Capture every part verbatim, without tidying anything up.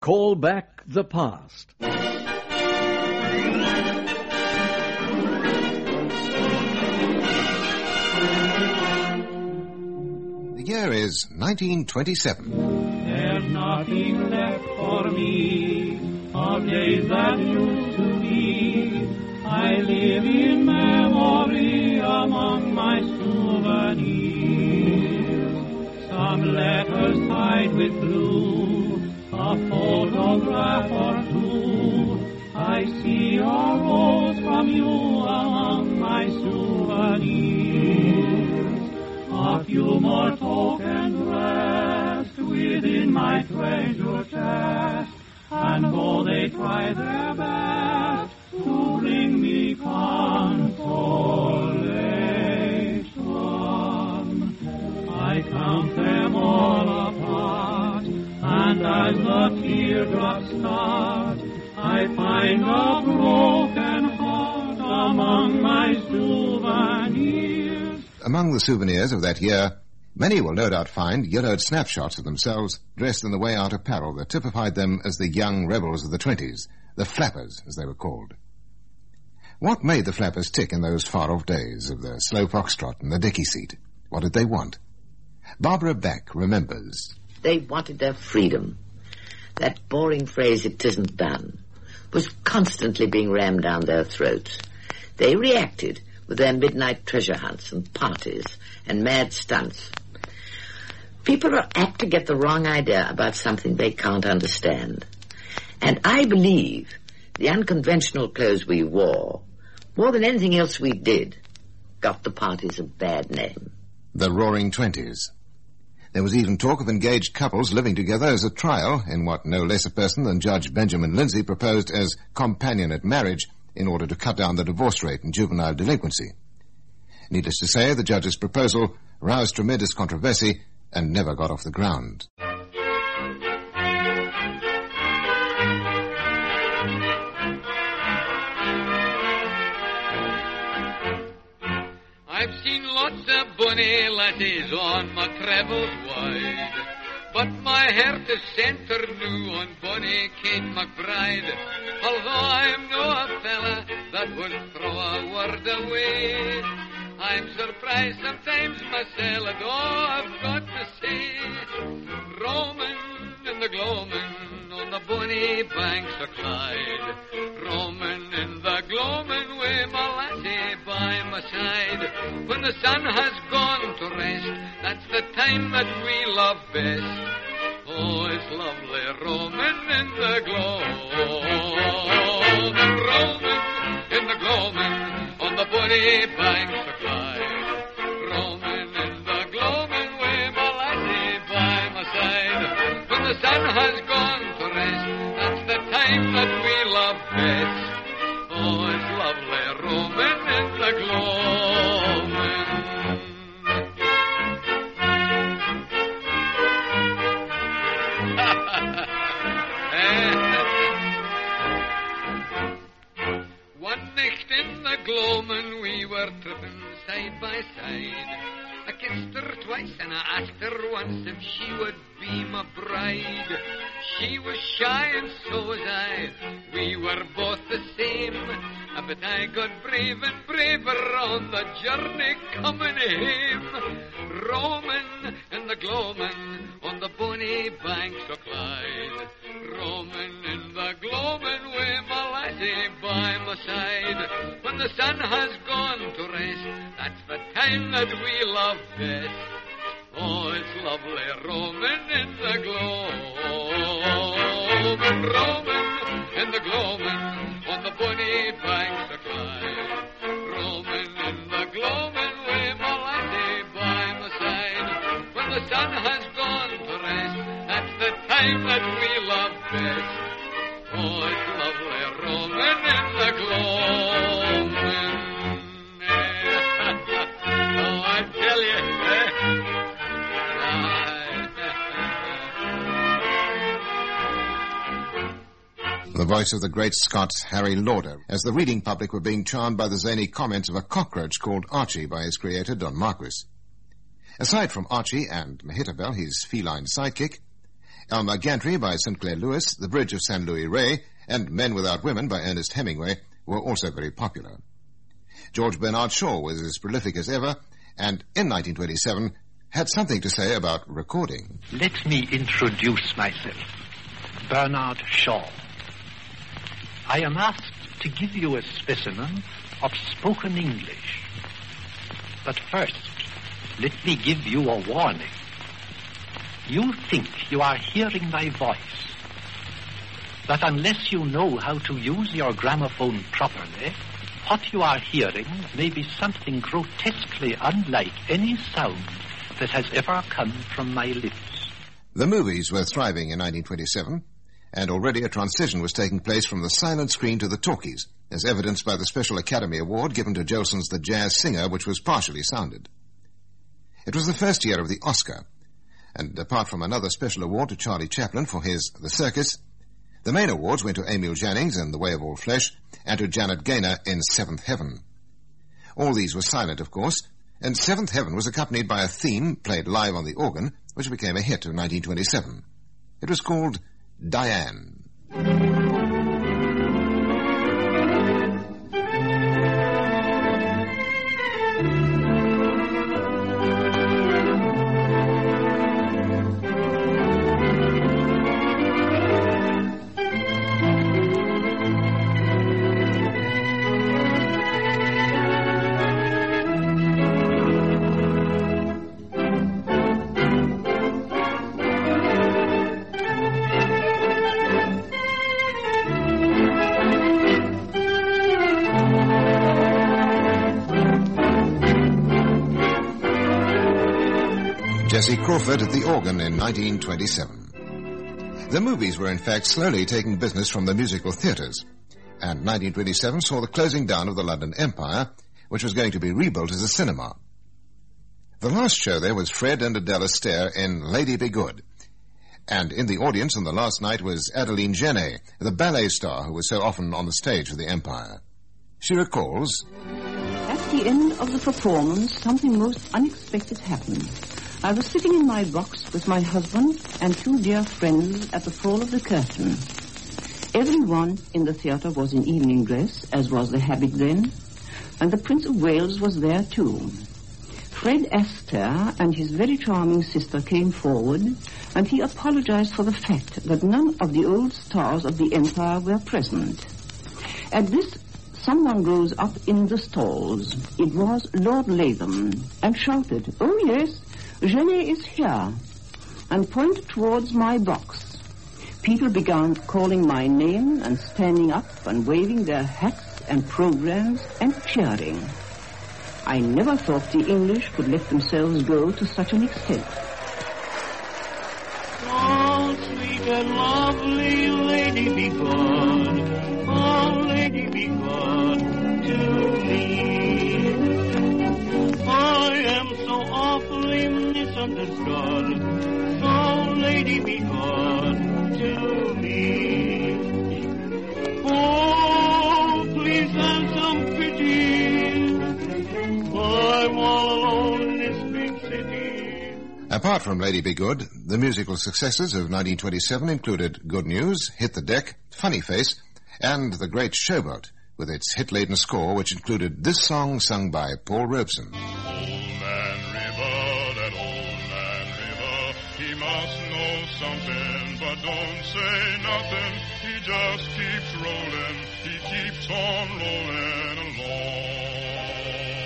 Call back the past. The year is nineteen twenty-seven. There's nothing left for me of days that used to be. I live in memory among my souvenirs. Some letters tied with blue, a photograph or two. I see a rose from you among my souvenirs. A few more tokens rest within my treasure chest, and though they try their best to bring me consolation, I count them all apart, and as the teardrops start, I find a broken heart among my souvenirs. Among the souvenirs of that year, many will no doubt find yellowed snapshots of themselves dressed in the way-out apparel that typified them as the young rebels of the twenties, the flappers, as they were called. What made the flappers tick in those far-off days of the slow foxtrot and the dicky seat? What did they want? Barbara Beck remembers. They wanted their freedom. That boring phrase, "it isn't done," was constantly being rammed down their throats. They reacted with their midnight treasure hunts and parties and mad stunts. People are apt to get the wrong idea about something they can't understand. And I believe the unconventional clothes we wore, more than anything else we did, got the parties a bad name. The Roaring Twenties. There was even talk of engaged couples living together as a trial in what no less a person than Judge Benjamin Lindsay proposed as companionate marriage in order to cut down the divorce rate in juvenile delinquency. Needless to say, the judge's proposal roused tremendous controversy and never got off the ground. I've seen lots of bonny lasses on my travels wide, but my heart is centred new on bonny Kate McBride. Although I'm no a fella that would throw a word away, I'm surprised sometimes myself, though I've got to say, roaming in the gloaming on the bonny banks of Clyde, roaming in the gloaming with my lassie by my side. When the sun has gone to rest, that's the time that we love best. Oh, it's lovely roaming in the gloaming, roaming in the gloaming on the bonny banks of Clyde, roaming in the gloaming with my lassie by my side. When the sun has gone to rest, that's the time that we love best. Oh, it's lovely roaming in the gloaming. One night in the gloaming we were tripping side by side. I kissed her twice and I asked her once if she would be my bride. She was shy and so was I, we were both the same, but I got brave and braver on the journey coming home. Roaming in the gloaming on the bonny banks of Clyde, roaming in the gloaming with my lassie by my side. When the sun has gone to rest, that's the time that we love best. Oh, it's lovely roaming in the gloaming, roaming in the gloaming on the bonny banks of Clyde, roaming in the gloaming with my lassie by my side. When the sun has gone to rest, that's the time that we love best. Oh, it's lovely roaming in the gloaming. Oh, I tell you, eh? The voice of the great Scot Harry Lauder, as the reading public were being charmed by the zany comments of a cockroach called Archie by his creator, Don Marquis. Aside from Archie and Mehitabel, his feline sidekick, Alma Gantry by Saint Clair Lewis, The Bridge of San Luis Rey, and Men Without Women by Ernest Hemingway were also very popular. George Bernard Shaw was as prolific as ever, and in nineteen twenty-seven had something to say about recording. Let me introduce myself. Bernard Shaw. I am asked to give you a specimen of spoken English. But first, let me give you a warning. You think you are hearing my voice, but unless you know how to use your gramophone properly, what you are hearing may be something grotesquely unlike any sound that has ever come from my lips. The movies were thriving in nineteen twenty-seven, and already a transition was taking place from the silent screen to the talkies, as evidenced by the Special Academy Award given to Jolson's The Jazz Singer, which was partially sounded. It was the first year of the Oscar, and apart from another special award to Charlie Chaplin for his The Circus, the main awards went to Emil Jannings in The Way of All Flesh and to Janet Gaynor in Seventh Heaven. All these were silent, of course, and Seventh Heaven was accompanied by a theme played live on the organ, which became a hit in nineteen twenty-seven. It was called Diane. Jessie Crawford at the organ in nineteen twenty-seven. The movies were in fact slowly taking business from the musical theatres, and nineteen twenty-seven saw the closing down of the London Empire, which was going to be rebuilt as a cinema. The last show there was Fred and Adele Astaire in Lady Be Good, and in the audience on the last night was Adeline Gennet, the ballet star who was so often on the stage of the Empire. She recalls, "At the end of the performance, something most unexpected happened. I was sitting in my box with my husband and two dear friends at the fall of the curtain. Everyone in the theatre was in evening dress, as was the habit then, and the Prince of Wales was there too. Fred Astaire and his very charming sister came forward, and he apologized for the fact that none of the old stars of the Empire were present. At this, someone rose up in the stalls. It was Lord Latham, and shouted, 'Oh yes, Genet is here,' and pointed towards my box. People began calling my name and standing up and waving their hats and programs and cheering. I never thought the English could let themselves go to such an extent." Oh, sweet and lovely Lady Be Good, oh, Lady Be Good to me. I am so awfully misunderstood, so Lady Be Good to me. Oh, please have some pity, I'm all alone in this big city. Apart from Lady Be Good, the musical successes of nineteen twenty-seven included Good News, Hit the Deck, Funny Face, and The Great Showboat, with its hit-laden score, which included this song sung by Paul Robeson. Old Man River, that old man River, he must know something, but don't say nothing. He just keeps rolling, he keeps on rolling along.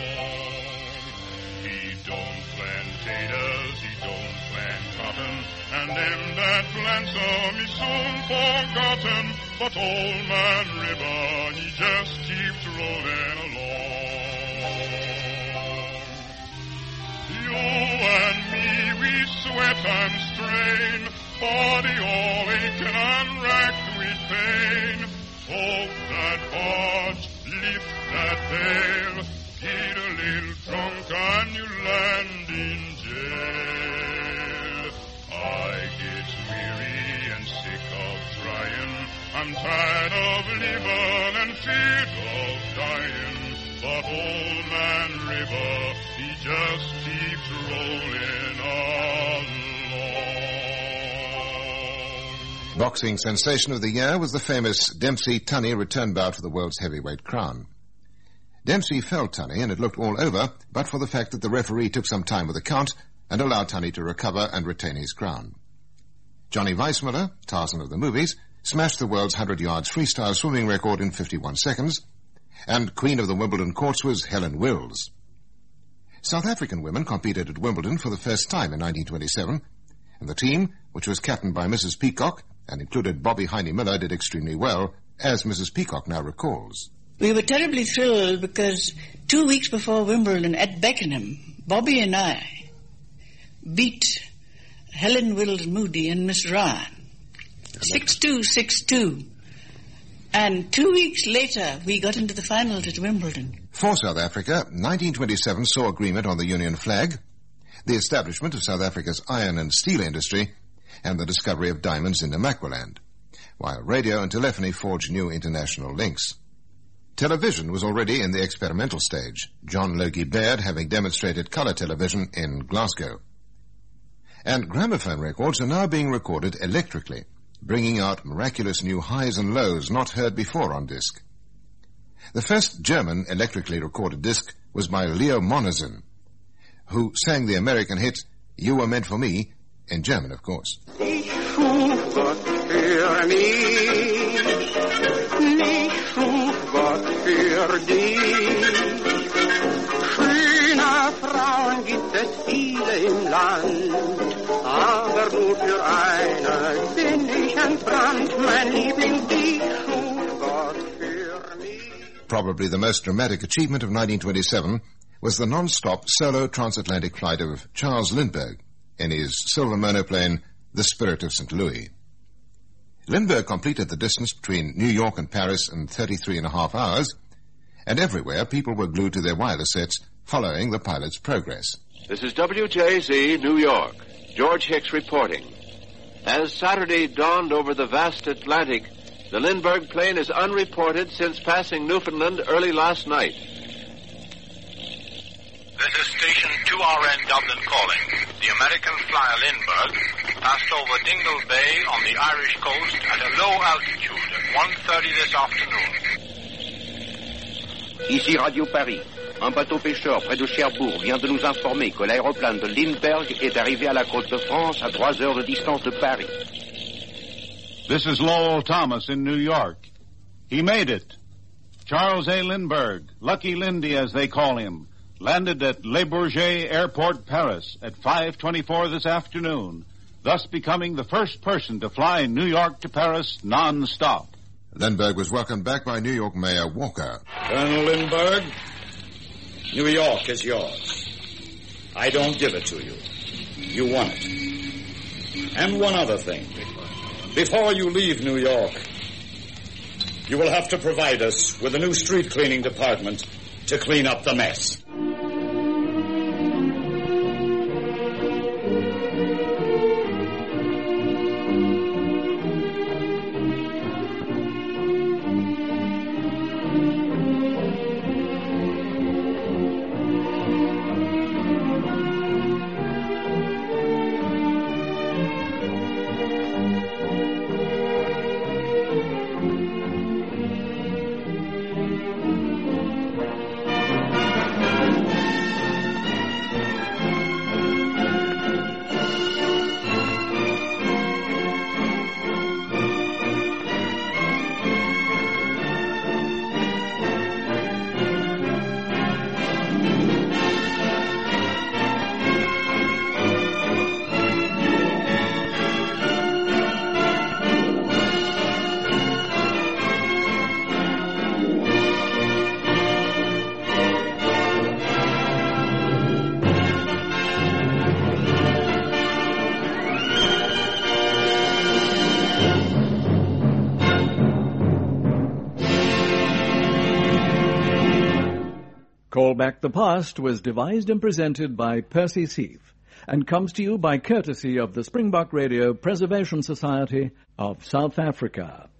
He don't plant taters, he don't plant cotton, and them that plants them is soon forgotten. But old man River, he just keeps rolling along. You and me, we sweat and strain, body all aching and racked with pain. Hope that barge, lift that bale, get a little drunk and you land in jail. I get weary and sick of trying, I'm tired of living and feared of dying. But old man River, he just keeps rolling along. Boxing sensation of the year was the famous Dempsey-Tunney return bout for the world's heavyweight crown. Dempsey felled Tunney and it looked all over, but for the fact that the referee took some time with the count and allowed Tunney to recover and retain his crown. Johnny Weissmuller, Tarzan of the movies, smashed the world's one hundred yards freestyle swimming record in fifty-one seconds, and Queen of the Wimbledon courts was Helen Wills. South African women competed at Wimbledon for the first time in nineteen twenty-seven, and the team, which was captained by Missus Peacock and included Bobby Heine Miller, did extremely well, as Missus Peacock now recalls. We were terribly thrilled because two weeks before Wimbledon at Beckenham, Bobby and I beat Helen Wills Moody and Miss Ryan. six two, six two. And two weeks later, we got into the finals at Wimbledon. For South Africa, nineteen twenty-seven saw agreement on the Union flag, the establishment of South Africa's iron and steel industry, and the discovery of diamonds in Namaqualand, while radio and telephony forged new international links. Television was already in the experimental stage, John Logie Baird having demonstrated colour television in Glasgow. And gramophone records are now being recorded electrically, bringing out miraculous new highs and lows not heard before on disc. The first German electrically recorded disc was by Leo Monazen, who sang the American hit You Were Meant for Me, in German, of course. Ich schuf Gott für mich, ich schuf Gott für dich. Schöne Frauen gibt es viele im Land, aber nur für eine bin ich entbrannt, mein Liebling, ich schuf Gott für mich. Probably the most dramatic achievement of nineteen twenty-seven was the non-stop solo transatlantic flight of Charles Lindbergh in his silver monoplane, the Spirit of Saint Louis. Lindbergh completed the distance between New York and Paris in thirty-three and a half hours, and everywhere people were glued to their wireless sets following the pilot's progress. This is W J Z, New York. George Hicks reporting. As Saturday dawned over the vast Atlantic, the Lindbergh plane is unreported since passing Newfoundland early last night. This is station two R N Dublin calling. The American flyer Lindbergh passed over Dingle Bay on the Irish coast at a low altitude at one thirty this afternoon. Ici Radio Paris. Un bateau pêcheur près de Cherbourg vient de nous informer que l'aéroplane de Lindbergh est arrivé à la côte de France à trois heures de distance de Paris. This is Lowell Thomas in New York. He made it. Charles A. Lindbergh, Lucky Lindy as they call him, landed at Le Bourget Airport, Paris at five twenty-four this afternoon, thus becoming the first person to fly New York to Paris non-stop. Lindbergh was welcomed back by New York Mayor Walker. Colonel Lindbergh, New York is yours. I don't give it to you. You won it. And one other thing. Before you leave New York, you will have to provide us with a new street cleaning department to clean up the mess. Call Back the Past was devised and presented by Percy Seath and comes to you by courtesy of the Springbok Radio Preservation Society of South Africa.